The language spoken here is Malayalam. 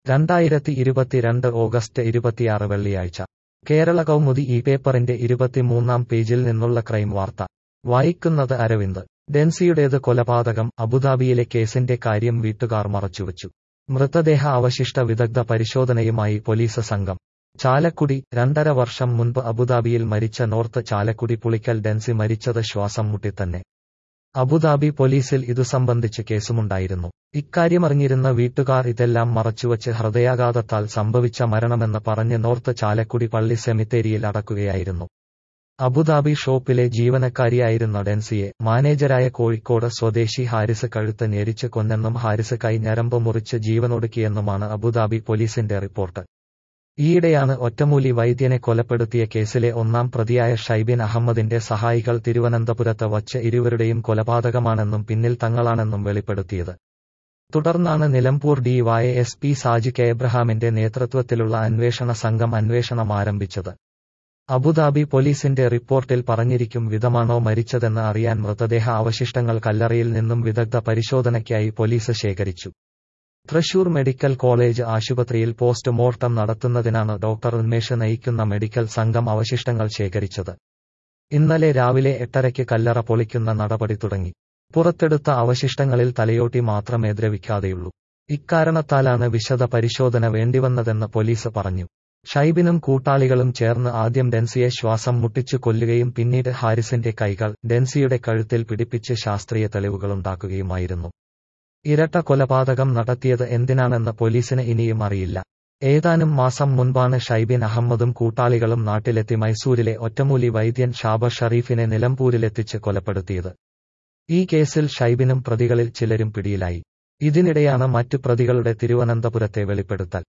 2022 ഓഗസ്റ്റ് 26 വെള്ളിയാഴ്ച കേരള കൗമുദി ഈ പേപ്പറിന്റെ 23-ാം പേജിൽ നിന്നുള്ള ക്രൈം വാർത്ത വായിക്കുന്നത് അരവിന്ദ്. ഡെൻസിയുടേത് കൊലപാതകം, അബുദാബിയിലെ കേസിന്റെ കാര്യം വീട്ടുകാർ മറച്ചുവച്ചു. മൃതദേഹ അവശിഷ്ട വിദഗ്ധ പരിശോധനയുമായി പോലീസ് സംഘം. ചാലക്കുടി 2.5 വർഷം മുൻപ് അബുദാബിയിൽ മരിച്ച നോർത്ത് ചാലക്കുടി പുളിക്കൽ ഡെൻസി മരിച്ചത് ശ്വാസം മുട്ടിത്തന്നെ. അബുദാബി പോലീസിൽ ഇതു സംബന്ധിച്ച് കേസുമുണ്ടായിരുന്നു. ഇക്കാര്യമറിഞ്ഞിരുന്ന വീട്ടുകാർ ഇതെല്ലാം മറച്ചുവച്ച് ഹൃദയാഘാതത്താൽ സംഭവിച്ച മരണമെന്ന് പറഞ്ഞ് നോർത്ത് ചാലക്കുടി പള്ളി സെമിത്തേരിയിൽ അടക്കുകയായിരുന്നു. അബുദാബി ഷോപ്പിലെ ജീവനക്കാരിയായിരുന്ന ഡെൻസിയെ മാനേജരായ കോഴിക്കോട് സ്വദേശി ഹാരിസ് കഴുത്ത് ഞെരിച്ച് കൊന്നെന്നും ഹാരിസ് കൈ ഞരമ്പ് മുറിച്ച് ജീവനൊടുക്കിയെന്നുമാണ് അബുദാബി പോലീസിന്റെ റിപ്പോർട്ട്. ഈയിടെയാണ് ഒറ്റമൂലി വൈദ്യനെ കൊലപ്പെടുത്തിയ കേസിലെ 1-ാം പ്രതിയായ ഷൈബിൻ അഹമ്മദിന്റെ സഹായികൾ തിരുവനന്തപുരത്ത് വച്ച് ഇരുവരുടെയും കൊലപാതകമാണെന്നും പിന്നിൽ തങ്ങളാണെന്നും വെളിപ്പെടുത്തിയത്. തുടർന്നാണ് നിലമ്പൂർ ഡിവൈഎസ്പി സാജി കെ എബ്രഹാമിന്റെ നേതൃത്വത്തിലുള്ള അന്വേഷണ സംഘം അന്വേഷണം ആരംഭിച്ചത്. അബുദാബി പോലീസിന്റെ റിപ്പോർട്ടിൽ പറഞ്ഞിരിക്കും വിധമാണോ മരിച്ചതെന്ന് അറിയാൻ മൃതദേഹ അവശിഷ്ടങ്ങൾ കല്ലറയിൽ നിന്നും വിദഗ്ധ പരിശോധനയ്ക്കായി പോലീസ് ശേഖരിച്ചു. തൃശൂർ മെഡിക്കൽ കോളേജ് ആശുപത്രിയിൽ പോസ്റ്റ്മോർട്ടം നടത്തുന്നതിനാണ് ഡോക്ടർ ഉന്മേഷ് നയിക്കുന്ന മെഡിക്കൽ സംഘം അവശിഷ്ടങ്ങൾ ശേഖരിച്ചത്. ഇന്നലെ രാവിലെ 8:30 കല്ലറ പൊളിക്കുന്ന നടപടി തുടങ്ങി. പുറത്തെടുത്ത അവശിഷ്ടങ്ങളിൽ തലയോട്ടി മാത്രമേ ദ്രവിക്കാതെയുള്ളൂ. ഇക്കാരണത്താലാണ് വിശദ പരിശോധന വേണ്ടിവന്നതെന്ന് പോലീസ് പറഞ്ഞു. ഷൈബിനും കൂട്ടാളികളും ചേർന്ന് ആദ്യം ഡെൻസിയെ ശ്വാസം മുട്ടിച്ചു കൊല്ലുകയും പിന്നീട് ഹാരിസിന്റെ കൈകൾ ഡെൻസിയുടെ കഴുത്തിൽ പിടിപ്പിച്ച് ശാസ്ത്രീയ തെളിവുകളുണ്ടാക്കുകയുമായിരുന്നു. ഇരട്ട കൊലപാതകം നടത്തിയത് എന്തിനാണെന്ന് പോലീസിന് ഇനിയും അറിയില്ല. ഏതാനും മാസം മുൻപാണ് ഷൈബിൻ അഹമ്മദും കൂട്ടാളികളും നാട്ടിലെത്തി മൈസൂരിലെ ഒറ്റമൂലി വൈദ്യൻ ഷാബ ഷറീഫിനെ നിലമ്പൂരിലെത്തിച്ച് കൊലപ്പെടുത്തിയത്. ഈ കേസിൽ ഷൈബിനും പ്രതികളിൽ ചിലരും പിടിയിലായി. ഇതിനിടെയാണ് മറ്റു പ്രതികളുടെ തിരുവനന്തപുരത്തെ വെളിപ്പെടുത്തൽ.